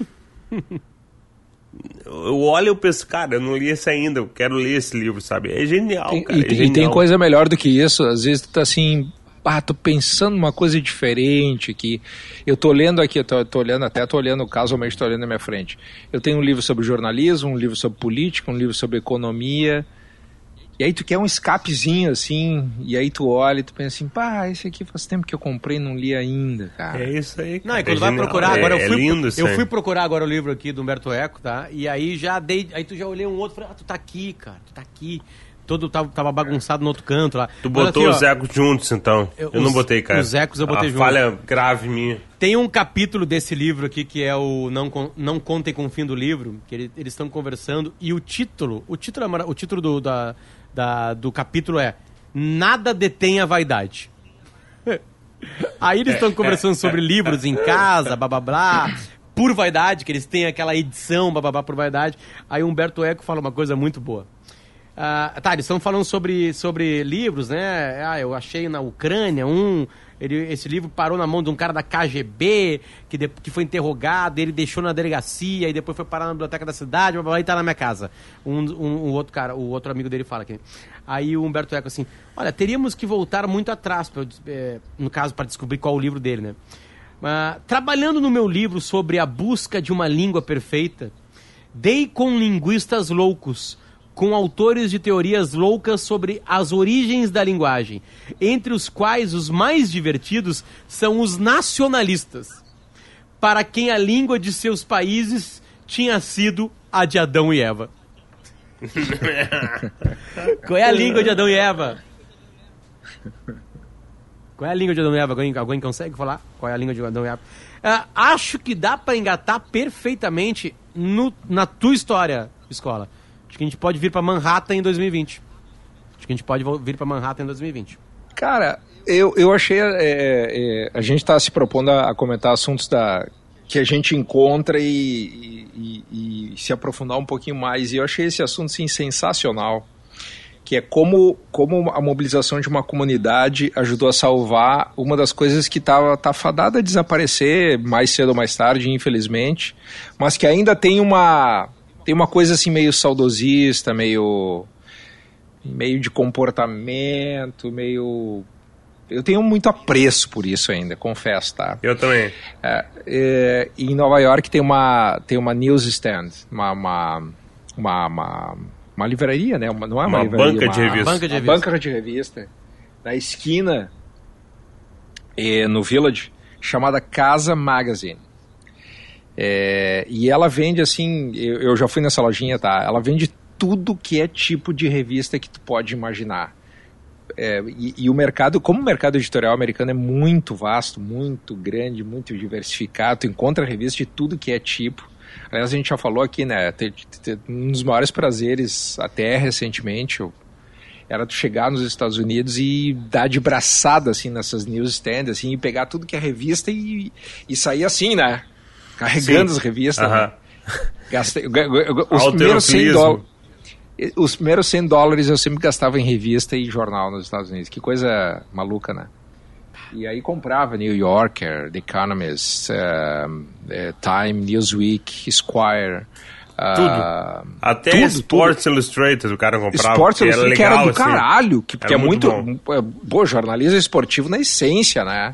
[SPEAKER 2] Eu olho e eu penso, cara, eu não li esse ainda, eu quero ler esse livro, sabe? É genial, cara, é genial.
[SPEAKER 3] E tem coisa melhor do que isso, às vezes tu tá assim... tô pensando numa coisa diferente aqui. Eu tô lendo aqui, tô olhando, casualmente tô olhando na minha frente. Eu tenho um livro sobre jornalismo, um livro sobre política, um livro sobre economia. E aí tu quer um escapezinho, assim, e aí tu olha e tu pensa assim, esse aqui faz tempo que eu comprei e não li ainda, cara.
[SPEAKER 2] É isso aí, cara.
[SPEAKER 1] Não, quando vai procurar agora,
[SPEAKER 2] eu
[SPEAKER 1] fui procurar agora o livro aqui do Humberto Eco, tá? E aí aí tu já olhei um outro e falei, tu tá aqui, cara, tu tá aqui. Todo tava bagunçado no outro canto lá.
[SPEAKER 2] Tu botou os ecos juntos, então. Eu não botei, cara.
[SPEAKER 1] Os ecos eu botei juntos.
[SPEAKER 2] Falha grave minha.
[SPEAKER 1] Tem um capítulo desse livro aqui que é o Não Contem com o Fim do Livro, que eles estão conversando, e o título do capítulo é Nada Detém a Vaidade. Aí eles estão conversando sobre livros em casa, blá blá blá. por vaidade, que eles têm aquela edição, bababá, por vaidade. Aí o Humberto Eco fala uma coisa muito boa. Eles estão falando sobre livros, né? Eu achei na Ucrânia esse livro parou na mão de um cara da KGB, que foi interrogado, ele deixou na delegacia, e depois foi parar na biblioteca da cidade, e tá na minha casa. Um outro cara, o outro amigo dele fala aqui. Aí o Humberto Eco assim, olha, teríamos que voltar muito atrás, no caso, para descobrir qual o livro dele, né? Trabalhando no meu livro sobre a busca de uma língua perfeita, dei com linguistas loucos, com autores de teorias loucas sobre as origens da linguagem, entre os quais os mais divertidos são os nacionalistas, para quem a língua de seus países tinha sido a de Adão e Eva. Qual é a língua de Adão e Eva? Qual é a língua de Adão e Eva? Alguém consegue falar? Qual é a língua de Adão e Eva? Acho que dá para engatar perfeitamente na tua história, escola. Acho que a gente pode vir para Manhattan em 2020.
[SPEAKER 3] Cara, eu achei... a gente está se propondo a comentar assuntos que a gente encontra e se aprofundar um pouquinho mais. E eu achei esse assunto, sim, sensacional. Que é como a mobilização de uma comunidade ajudou a salvar uma das coisas que tá fadada a desaparecer mais cedo ou mais tarde, infelizmente. Mas que ainda tem uma coisa assim meio saudosista, meio de comportamento, meio... Eu tenho muito apreço por isso ainda, confesso, tá?
[SPEAKER 2] Eu também.
[SPEAKER 3] Em Nova York tem uma newsstand, uma livraria, né? Não é uma livraria,
[SPEAKER 2] banca de revista.
[SPEAKER 3] Banca de revista. Na esquina, no Village, chamada Casa Magazine. E ela vende assim, eu já fui nessa lojinha, tá? Ela vende tudo que é tipo de revista que tu pode imaginar. E o mercado, como o mercado editorial americano é muito vasto, muito grande, muito diversificado, tu encontra revista de tudo que é tipo. Aliás, a gente já falou aqui, né? Um dos maiores prazeres, até recentemente, era tu chegar nos Estados Unidos e dar de braçada assim nessas newsstands, assim, e pegar tudo que é revista e sair assim, né? Carregando as revistas. Né? Gastei, os primeiros $100 eu sempre gastava em revista e jornal nos Estados Unidos. Que coisa maluca, né? E aí comprava New Yorker, The Economist, Time, Newsweek, Esquire.
[SPEAKER 2] Tudo. Até Sports Illustrated o cara comprava.
[SPEAKER 3] Sports Illustrated, que era do
[SPEAKER 2] assim.
[SPEAKER 3] caralho. Que é muito
[SPEAKER 2] bom.
[SPEAKER 3] Jornalismo esportivo na essência, né?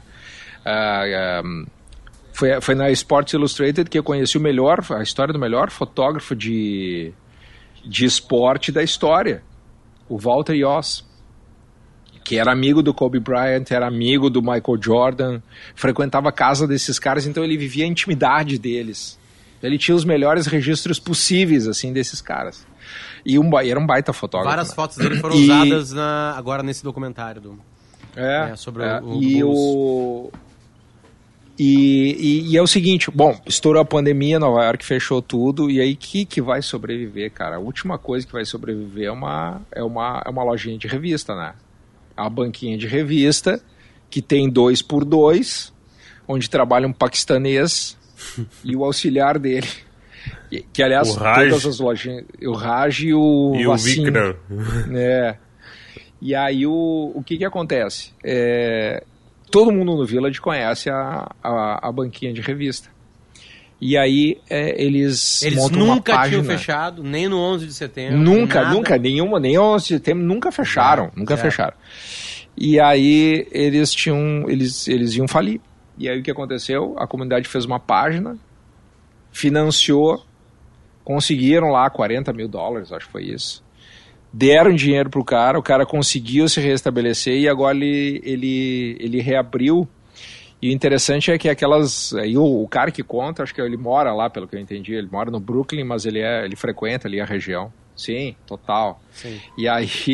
[SPEAKER 3] Foi na Sports Illustrated que eu conheci a história do melhor fotógrafo de esporte da história, o Walter Yoss, que era amigo do Kobe Bryant, era amigo do Michael Jordan, frequentava a casa desses caras, então ele vivia a intimidade deles. Ele tinha os melhores registros possíveis, assim, desses caras. E era um baita fotógrafo.
[SPEAKER 1] Várias fotos dele foram usadas agora nesse documentário sobre o
[SPEAKER 3] E é o seguinte, bom, estourou a pandemia, Nova York fechou tudo, e aí que vai sobreviver, cara? A última coisa que vai sobreviver é uma lojinha de revista, né? É uma banquinha de revista que tem 2x2, onde trabalha um paquistanês e o auxiliar dele. Que aliás, todas as lojinhas, o Raj e o
[SPEAKER 2] Vikram.
[SPEAKER 3] E aí o que acontece? Todo mundo no Village conhece a banquinha de revista. E aí eles montam uma página.
[SPEAKER 1] Nunca tinham fechado, nem no 11 de setembro.
[SPEAKER 3] Nunca, nem 11 de setembro, nunca fecharam. Fecharam. E aí eles iam falir. E aí o que aconteceu? A comunidade fez uma página, financiou, conseguiram lá $40 mil, acho que foi isso. Deram dinheiro pro cara, o cara conseguiu se restabelecer e agora ele reabriu. E o interessante é que aí o cara que conta, acho que ele mora lá, pelo que eu entendi, ele mora no Brooklyn, mas ele frequenta ali a região. Sim, total.
[SPEAKER 1] Sim.
[SPEAKER 3] E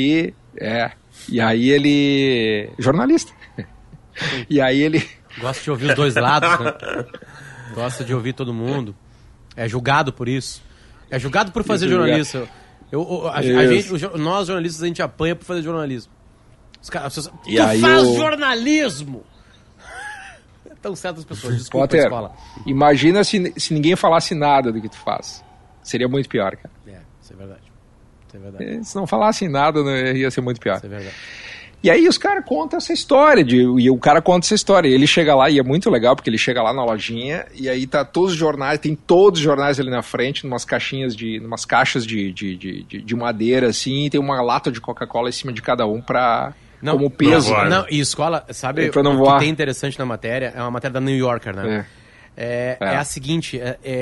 [SPEAKER 3] aí ele... jornalista. E aí ele...
[SPEAKER 1] Gosta de ouvir os dois lados, né? Gosta de ouvir todo mundo. É julgado por isso. É julgado por fazer jornalismo. Nós jornalistas, a gente apanha por fazer jornalismo. Os caras, tu faz jornalismo! Estão certas pessoas, desculpa,
[SPEAKER 3] Potter,
[SPEAKER 1] escola.
[SPEAKER 3] imagina se ninguém falasse nada do que tu faz. Seria muito pior, cara.
[SPEAKER 1] Isso é verdade. Isso é verdade.
[SPEAKER 3] Se não falassem nada, ia ser muito pior.
[SPEAKER 1] Isso é verdade.
[SPEAKER 3] E aí os caras contam essa história, e o cara conta essa história, ele chega lá, e é muito legal, porque ele chega lá na lojinha, e aí tá todos os jornais, tem todos os jornais ali na frente, numas caixas de madeira, assim, e tem uma lata de Coca-Cola em cima de cada um como peso.
[SPEAKER 1] Não, e escola, sabe o que tem interessante na matéria? É uma matéria da New Yorker, né? É a seguinte,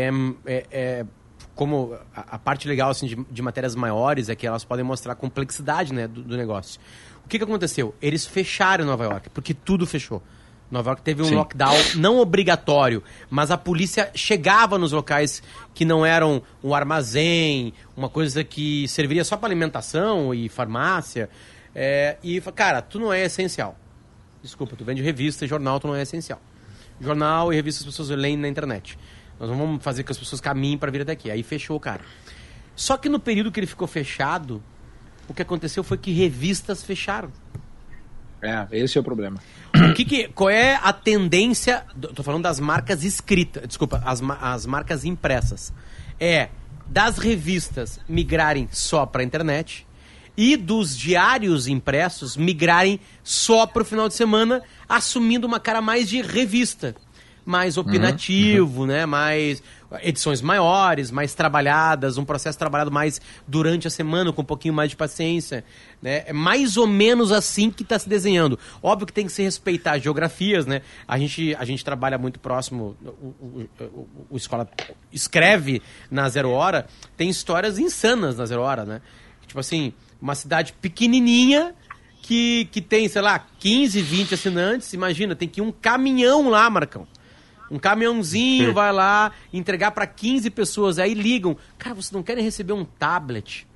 [SPEAKER 1] como a parte legal assim, de matérias maiores é que elas podem mostrar a complexidade, né, do negócio. O que aconteceu? Eles fecharam Nova York, porque tudo fechou. Nova York teve um lockdown não obrigatório, mas a polícia chegava nos locais que não eram um armazém, uma coisa que serviria só para alimentação e farmácia. E, cara, tu não é essencial. Desculpa, tu vende revista e jornal, tu não é essencial. Jornal e revista as pessoas leem na internet. Nós não vamos fazer que as pessoas caminhem para vir até aqui. Aí fechou o cara. Só que no período que ele ficou fechado, o que aconteceu foi que revistas fecharam.
[SPEAKER 3] Esse é o problema.
[SPEAKER 1] Qual é a tendência... Tô falando das marcas escritas. Desculpa, as marcas impressas. Das revistas migrarem só para a internet e dos diários impressos migrarem só para o final de semana, assumindo uma cara mais de revista. Mais opinativo, né? Mais edições maiores, mais trabalhadas, um processo trabalhado mais durante a semana, com um pouquinho mais de paciência, né? É mais ou menos assim que está se desenhando. Óbvio que tem que se respeitar as geografias, né? A gente trabalha muito próximo, o Escola escreve na Zero Hora, tem histórias insanas na Zero Hora, né? Tipo assim, uma cidade pequenininha que tem, sei lá, 15, 20 assinantes, imagina, tem que ir um caminhão lá, Marcão. Um caminhãozinho vai lá entregar para 15 pessoas. Aí ligam. Cara, vocês não querem receber um tablet?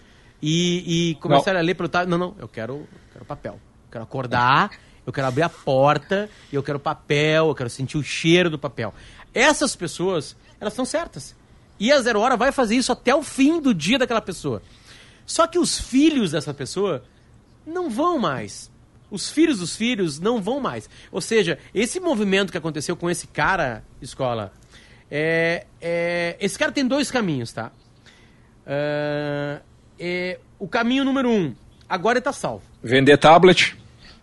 [SPEAKER 1] E começaram a ler pelo tablet. Não, eu quero papel. Eu quero acordar, eu quero abrir a porta, eu quero papel, eu quero sentir o cheiro do papel. Essas pessoas, elas estão certas. E a Zero Hora vai fazer isso até o fim do dia daquela pessoa. Só que os filhos dessa pessoa não vão mais. Os filhos dos filhos não vão mais. Ou seja, esse movimento que aconteceu com esse cara, escola, esse cara tem dois caminhos, tá? O caminho número 1, agora ele tá salvo.
[SPEAKER 3] Vender tablet.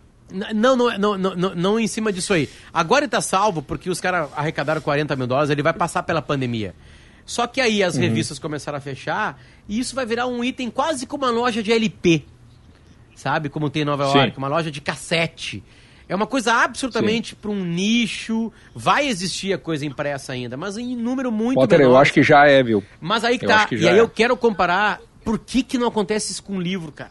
[SPEAKER 1] Não em cima disso aí. Agora ele tá salvo porque os caras arrecadaram $40 mil, ele vai passar pela pandemia. Só que aí as revistas começaram a fechar e isso vai virar um item quase como uma loja de LP. Sabe? Como tem em Nova York, uma loja de cassete. É uma coisa absolutamente para um nicho. Vai existir a coisa impressa ainda, mas em número muito
[SPEAKER 3] Potter,
[SPEAKER 1] menor.
[SPEAKER 3] eu acho que já é, viu?
[SPEAKER 1] Mas aí que tá. E aí eu quero comparar por que não acontece isso com livro, cara.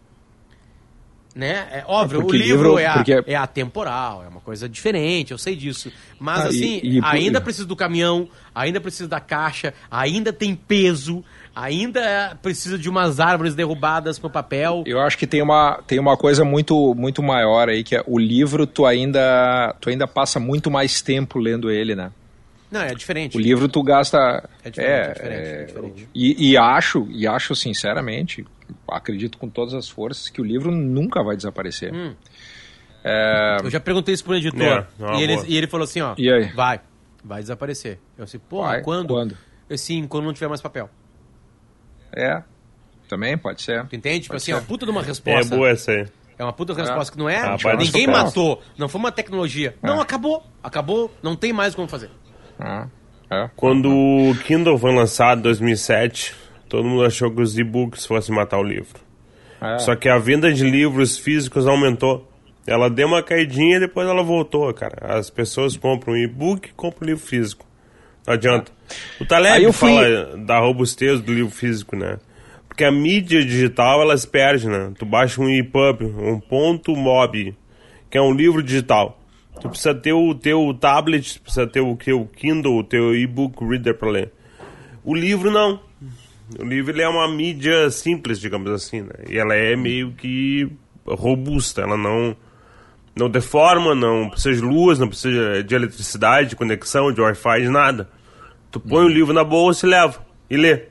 [SPEAKER 1] Né? É óbvio, o livro é atemporal, é uma coisa diferente, eu sei disso. Mas ainda precisa do caminhão, ainda precisa da caixa, ainda tem peso, ainda precisa de umas árvores derrubadas com papel.
[SPEAKER 3] Eu acho que tem uma coisa muito, muito maior aí, que é o livro, tu ainda passa muito mais tempo lendo ele, né?
[SPEAKER 1] Não, é diferente.
[SPEAKER 3] O livro tu gasta...
[SPEAKER 1] É diferente.
[SPEAKER 3] E acho sinceramente, acredito com todas as forças, que o livro nunca vai desaparecer.
[SPEAKER 1] Eu já perguntei isso pro editor, e ele falou assim, ó,
[SPEAKER 3] e aí?
[SPEAKER 1] vai desaparecer. Eu disse,
[SPEAKER 3] quando?
[SPEAKER 1] Sim, quando não tiver mais papel.
[SPEAKER 3] Também pode ser.
[SPEAKER 1] Tu entende? Tipo assim, uma puta de uma resposta.
[SPEAKER 2] É boa essa aí.
[SPEAKER 1] É uma puta resposta que não é, ninguém
[SPEAKER 2] papel.
[SPEAKER 1] matou, não foi uma tecnologia. Não, acabou, não tem mais como fazer.
[SPEAKER 2] Quando o Kindle foi lançado em 2007, todo mundo achou que os e-books fossem matar o livro. Só que a venda de livros físicos aumentou. Ela deu uma caidinha e depois ela voltou, cara. As pessoas compram e-book e compram livro físico. Não adianta. O Taleb fala da robustez do livro físico, né? Porque a mídia digital, ela se perde, né? Tu baixa um EPUB, um .mob, que é um livro digital. Tu precisa ter o teu tablet, precisa ter o Kindle, o teu e-book reader para ler. O livro não. O livro ele é uma mídia simples, digamos assim, né? E ela é meio que robusta, ela não deforma, não precisa de luz, não precisa de eletricidade, de conexão, de Wi-Fi, de nada. Tu põe o livro na bolsa e leva, e lê.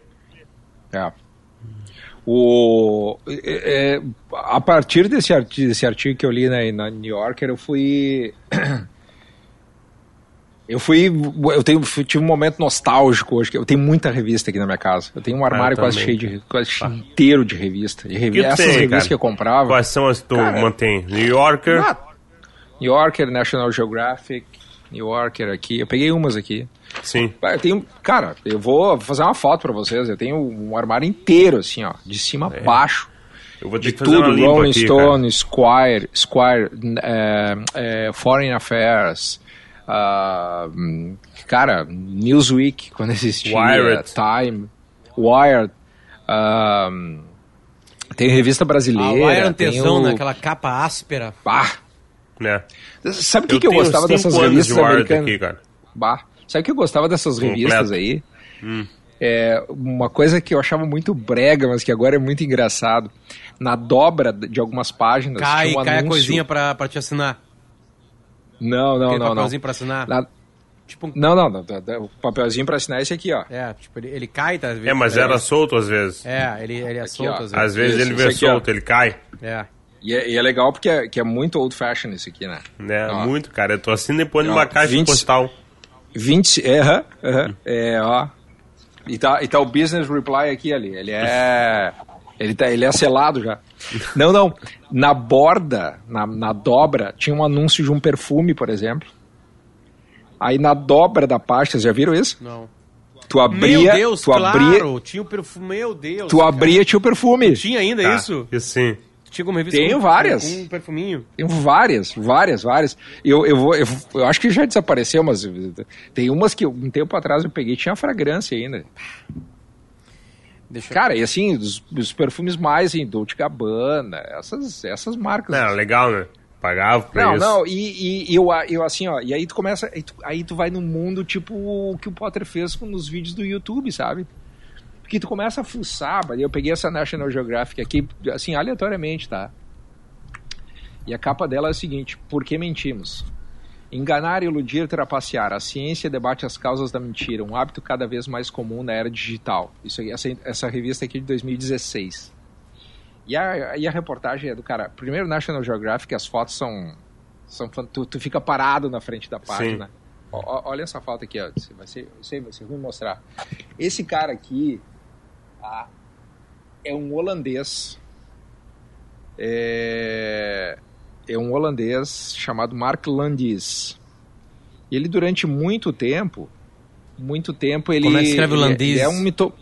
[SPEAKER 3] A partir desse artigo que eu li na New Yorker, eu fui tive um momento nostálgico hoje, que eu tenho muita revista aqui na minha casa. Eu tenho um armário quase inteiro de revista. Essas revistas que eu comprava.
[SPEAKER 2] Quais são as que tu mantém? New Yorker?
[SPEAKER 3] New Yorker, National Geographic, New Yorker aqui. Eu peguei umas aqui.
[SPEAKER 2] Sim.
[SPEAKER 3] Eu vou fazer uma foto pra vocês. Eu tenho um armário inteiro, assim, ó, de cima a baixo.
[SPEAKER 2] Eu vou ter
[SPEAKER 3] de
[SPEAKER 2] que fazer
[SPEAKER 3] tudo,
[SPEAKER 2] uma limpa
[SPEAKER 3] Rolling
[SPEAKER 2] aqui,
[SPEAKER 3] Stone, Esquire, Foreign Affairs, Newsweek, quando existia,
[SPEAKER 2] Wired.
[SPEAKER 3] Time, Wired, tem revista brasileira.
[SPEAKER 1] Wired tesão, naquela capa áspera.
[SPEAKER 3] Sabe o que eu gostava dessas revistas americanas?
[SPEAKER 2] Aqui, cara.
[SPEAKER 3] Sabe o que eu gostava dessas revistas aí? Uma coisa que eu achava muito brega, mas que agora é muito engraçado. Na dobra de algumas páginas
[SPEAKER 1] cai
[SPEAKER 3] tinha um anúncio.
[SPEAKER 1] A coisinha pra te assinar.
[SPEAKER 3] Não.
[SPEAKER 1] Papelzinho pra assinar. Tipo...
[SPEAKER 3] Não. O papelzinho pra assinar é esse aqui, ó.
[SPEAKER 1] Ele cai, tá?
[SPEAKER 2] Mas era solto às vezes.
[SPEAKER 1] Ele é
[SPEAKER 3] aqui,
[SPEAKER 1] solto
[SPEAKER 3] ó.
[SPEAKER 1] às vezes.
[SPEAKER 2] Às vezes ele vem solto, ele cai.
[SPEAKER 3] E é legal porque é muito old fashion isso aqui, né?
[SPEAKER 2] Muito, cara. Eu tô assim depois numa caixa postal.
[SPEAKER 3] 20, ó. E tá o Business Reply aqui ali. Ele é selado já. Não. Na borda, na dobra, tinha um anúncio de um perfume, por exemplo. Aí na dobra da pasta, vocês já viram isso?
[SPEAKER 1] Não.
[SPEAKER 3] Tu abria...
[SPEAKER 1] Meu Deus, claro! Tinha o perfume, meu Deus.
[SPEAKER 3] Tu abria, tinha o perfume.
[SPEAKER 1] Tinha ainda isso?
[SPEAKER 2] Isso sim.
[SPEAKER 1] Tinha como revista?
[SPEAKER 3] Tenho várias.
[SPEAKER 1] Um perfuminho.
[SPEAKER 3] Tenho várias. Eu acho que já desapareceu, mas tem umas que um tempo atrás eu peguei, tinha fragrância ainda. Cara, e assim, os perfumes mais em Dolce & Gabbana, essas marcas.
[SPEAKER 2] Legal, né? Pagava pra isso.
[SPEAKER 3] E eu assim, ó, e aí tu começa, aí tu vai num mundo tipo o que o Potter fez nos vídeos do YouTube, sabe? Porque tu começa a fuçar, eu peguei essa National Geographic aqui, assim, aleatoriamente, tá? E a capa dela é a seguinte: por que mentimos? Enganar, iludir, trapacear. A ciência debate as causas da mentira, um hábito cada vez mais comum na era digital. Isso aí, essa revista aqui é de 2016. E a reportagem é do cara... Primeiro, National Geographic, as fotos são tu fica parado na frente da página. Olha essa foto aqui, ó. Vai ser ruim mostrar. Esse cara aqui é um holandês. É um holandês chamado Mark Landies. E ele, durante muito tempo ele... Como é que
[SPEAKER 1] escreve o Landies?
[SPEAKER 3] Ele é um mito...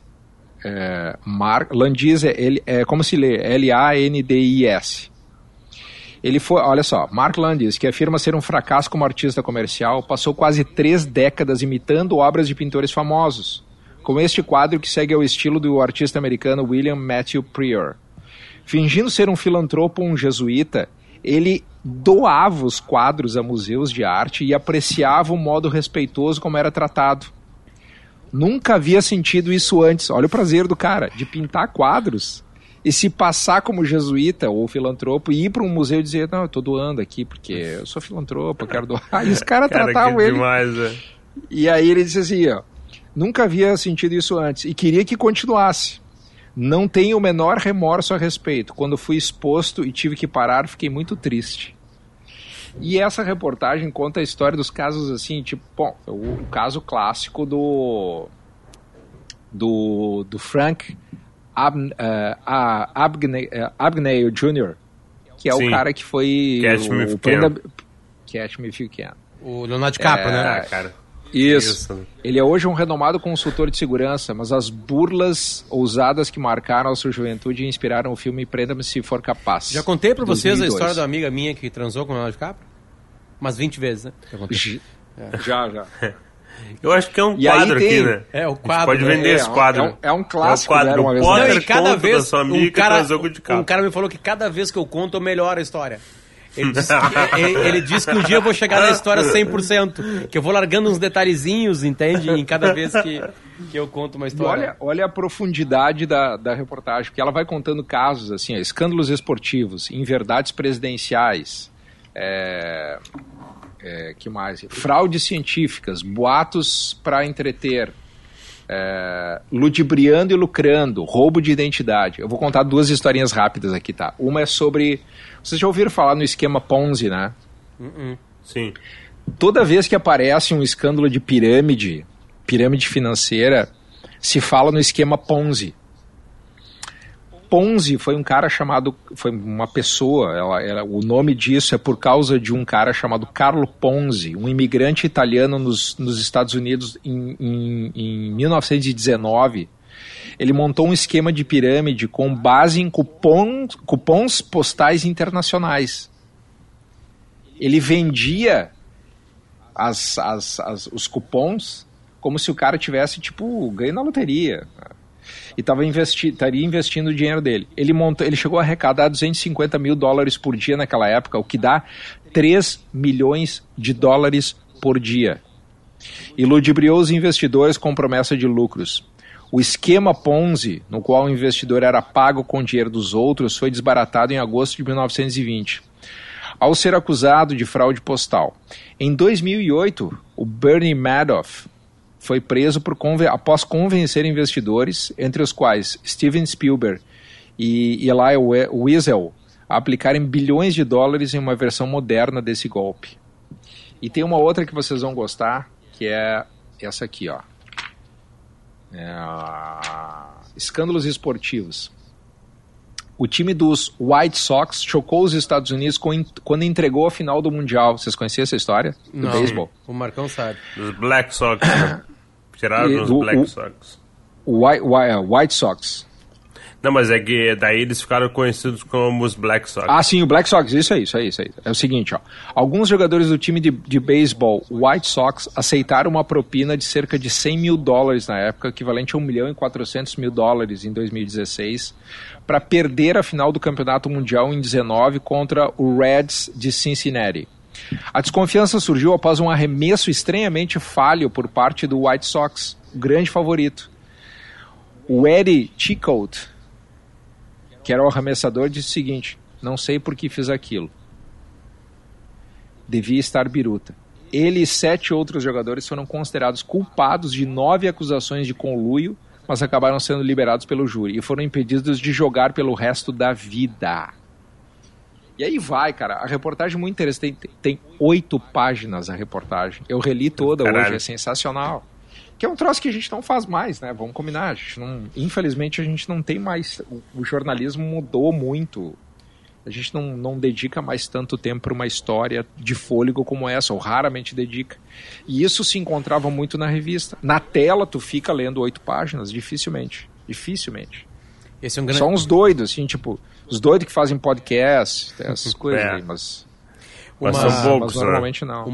[SPEAKER 3] Mark Landies é como se lê, L-A-N-D-I-S. Ele foi, olha só, Mark Landies, que afirma ser um fracasso como artista comercial, passou quase 3 décadas imitando obras de pintores famosos, como este quadro que segue ao estilo do artista americano William Matthew Prior. Fingindo ser um filantropo ou um jesuíta, ele doava os quadros a museus de arte e apreciava o modo respeitoso como era tratado. Nunca havia sentido isso antes. Olha o prazer do cara, de pintar quadros e se passar como jesuíta ou filantropo e ir para um museu e dizer: não, eu tô doando aqui porque eu sou filantropo, eu quero doar. E os caras tratavam ele.
[SPEAKER 2] Demais,
[SPEAKER 3] E aí ele disse assim, ó: nunca havia sentido isso antes e queria que continuasse. Não tenho o menor remorso a respeito. Quando fui exposto e tive que parar, fiquei muito triste. E essa reportagem conta a história dos casos assim, tipo, bom, o caso clássico do Frank Abagnale Jr., que é o cara que foi
[SPEAKER 2] Catch Me If You Can.
[SPEAKER 1] O Leonardo DiCaprio, né?
[SPEAKER 2] Cara.
[SPEAKER 3] Isso. Ele é hoje um renomado consultor de segurança, mas as burlas ousadas que marcaram a sua juventude inspiraram o filme Prenda-me Se For Capaz.
[SPEAKER 1] Já contei pra vocês 2002. A história da amiga minha que transou com o Leonardo DiCaprio? Umas 20 vezes, né?
[SPEAKER 3] Já.
[SPEAKER 2] Eu acho que é um quadro aqui, né?
[SPEAKER 1] É, o quadro.
[SPEAKER 2] Pode vender esse quadro.
[SPEAKER 3] É um clássico.
[SPEAKER 2] É o quadro.
[SPEAKER 3] Uma
[SPEAKER 2] Potter
[SPEAKER 1] vez. E cada vez
[SPEAKER 2] da sua amiga que transou com o DiCaprio.
[SPEAKER 1] Um cara me falou que cada vez que eu conto, eu melhoro a história. Ele disse que um dia eu vou chegar na história 100%, que eu vou largando uns detalhezinhos, entende? Em cada vez que eu conto uma história.
[SPEAKER 3] Olha a profundidade da reportagem, porque ela vai contando casos assim, escândalos esportivos, inverdades presidenciais, que mais? Fraudes científicas, boatos para entreter, ludibriando e lucrando, roubo de identidade. Eu vou contar 2 historinhas rápidas aqui, tá? Uma é sobre... Vocês já ouviram falar no esquema Ponzi, né?
[SPEAKER 2] Sim.
[SPEAKER 3] Toda vez que aparece um escândalo de pirâmide financeira, se fala no esquema Ponzi. Ponzi foi um cara chamado, foi uma pessoa, o nome disso é por causa de um cara chamado Carlo Ponzi, um imigrante italiano nos Estados Unidos em 1919. Ele montou um esquema de pirâmide com base em cupons postais internacionais. Ele vendia os cupons como se o cara tivesse, tipo, ganho na loteria. E estaria investindo o dinheiro dele. Ele chegou a arrecadar $250 mil por dia naquela época, o que dá $3 milhões por dia. E ludibriou os investidores com promessa de lucros. O esquema Ponzi, no qual o investidor era pago com o dinheiro dos outros, foi desbaratado em agosto de 1920, ao ser acusado de fraude postal. Em 2008, o Bernie Madoff foi preso após convencer investidores, entre os quais Steven Spielberg e Eli Wiesel, a aplicarem bilhões de dólares em uma versão moderna desse golpe. E tem uma outra que vocês vão gostar, que é essa aqui, ó. Escândalos esportivos. O time dos White Sox chocou os Estados Unidos quando entregou a final do Mundial. Vocês conheciam essa história?
[SPEAKER 1] Não,
[SPEAKER 3] do beisebol?
[SPEAKER 1] O Marcão sabe.
[SPEAKER 2] Dos Black Sox, né? Tiraram os Black Sox.
[SPEAKER 3] White Sox.
[SPEAKER 2] Não, mas é que daí eles ficaram conhecidos como os Black Sox.
[SPEAKER 3] Ah, sim, o Black Sox, isso aí. É o seguinte, ó. Alguns jogadores do time de beisebol White Sox aceitaram uma propina de cerca de $100 mil na época, equivalente a $1.400.000 em 2016, para perder a final do Campeonato Mundial em 19 contra o Reds de Cincinnati. A desconfiança surgiu após um arremesso estranhamente falho por parte do White Sox, o grande favorito. O Eddie Chicote, que era o arremessador, disse o seguinte: não sei por que fiz aquilo. Devia estar biruta. Ele e 7 outros jogadores foram considerados culpados de 9 acusações de conluio, mas acabaram sendo liberados pelo júri e foram impedidos de jogar pelo resto da vida. E aí vai, cara, a reportagem é muito interessante, tem 8 páginas a reportagem. Eu reli toda hoje, é sensacional. Que é um troço que a gente não faz mais, né? Vamos combinar. Infelizmente a gente não tem mais. O jornalismo mudou muito. A gente não dedica mais tanto tempo para uma história de fôlego como essa, ou raramente dedica. E isso se encontrava muito na revista. Na tela tu fica lendo 8 páginas, dificilmente.
[SPEAKER 1] Esse é um grande...
[SPEAKER 3] Só uns doidos, assim, tipo, os doidos que fazem podcast, essas coisas aí, mas
[SPEAKER 2] são poucos,
[SPEAKER 3] mas normalmente não.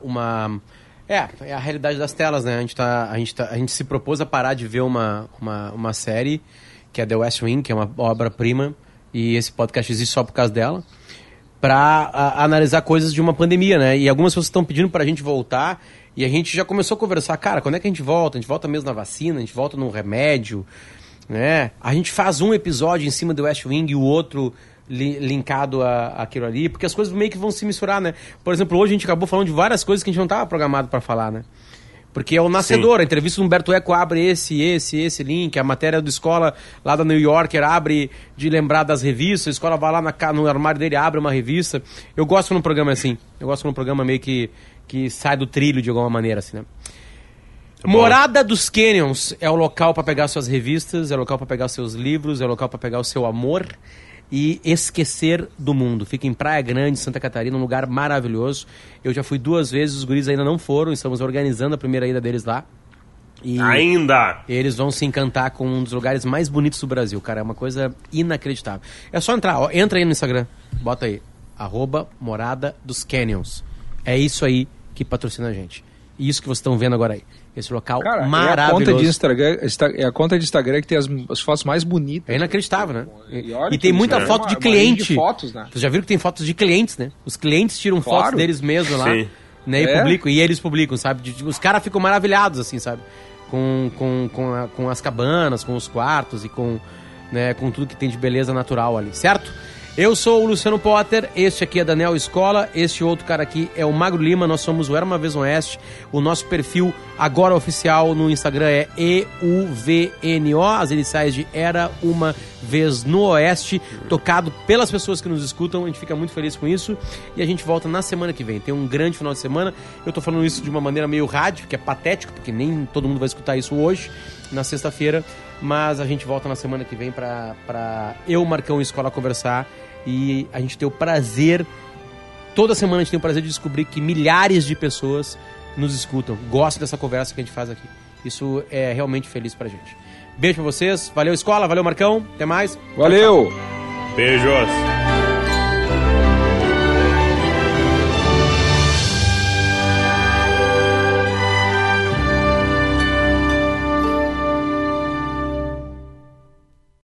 [SPEAKER 1] É a realidade das telas, né? A gente se propôs a parar de ver uma série, que é The West Wing, que é uma obra-prima, e esse podcast existe só por causa dela, para analisar coisas de uma pandemia, né? E algumas pessoas estão pedindo pra gente voltar, e a gente já começou a conversar, cara, quando é que a gente volta? A gente volta mesmo na vacina, a gente volta no remédio, né? A gente faz um episódio em cima do West Wing e o outro linkado àquilo ali, porque as coisas meio que vão se misturar, né? Por exemplo, hoje a gente acabou falando de várias coisas que a gente não estava programado para falar, né? Porque é o Nascedor, a entrevista do Humberto Eco abre esse link, a matéria do Escola lá da New Yorker abre de lembrar das revistas, a Escola vai lá no armário dele, abre uma revista. Eu gosto num programa assim, eu gosto num programa meio que sai do trilho de alguma maneira, assim, né? Morada dos Canyons é o local para pegar suas revistas, é o local para pegar seus livros, é o local para pegar o seu amor e esquecer do mundo. Fica em Praia Grande, Santa Catarina, um lugar maravilhoso. Eu já fui 2 vezes, os guris ainda não foram, estamos organizando a primeira ida deles lá. E
[SPEAKER 2] ainda!
[SPEAKER 1] Eles vão se encantar com um dos lugares mais bonitos do Brasil, cara, é uma coisa inacreditável. É só entrar, ó, entra aí no Instagram, bota aí, @Morada dos Canyons. É isso aí que patrocina a gente. E isso que vocês estão vendo agora aí. Esse local, cara, maravilhoso.
[SPEAKER 3] É a conta de Instagram que tem as fotos mais bonitas.
[SPEAKER 1] É inacreditável, né? E tem muita foto de cliente. De
[SPEAKER 3] fotos, né?
[SPEAKER 1] Vocês já viram que tem fotos de clientes, né? Os clientes tiram fotos deles mesmos lá, né? E publicam, e eles publicam, sabe? Os caras ficam maravilhados, assim, sabe? Com as cabanas, com os quartos e com tudo que tem de beleza natural ali, certo? Eu sou o Luciano Potter, este aqui é Daniel Escola, este outro cara aqui é o Magro Lima, nós somos o Era Uma Vez no Oeste, o nosso perfil agora oficial no Instagram é EUVNO, as iniciais de Era Uma Vez no Oeste, tocado pelas pessoas que nos escutam, a gente fica muito feliz com isso, e a gente volta na semana que vem, tem um grande final de semana, eu tô falando isso de uma maneira meio rádio, que é patético, porque nem todo mundo vai escutar isso hoje, na sexta-feira, mas a gente volta na semana que vem pra eu, Marcão e Escola conversar, e a gente tem o prazer, toda semana a gente tem o prazer de descobrir que milhares de pessoas nos escutam, gostam dessa conversa que a gente faz aqui. Isso é realmente feliz pra gente. Beijo pra vocês, valeu Escola, valeu Marcão, até mais.
[SPEAKER 3] Valeu!
[SPEAKER 2] Beijos!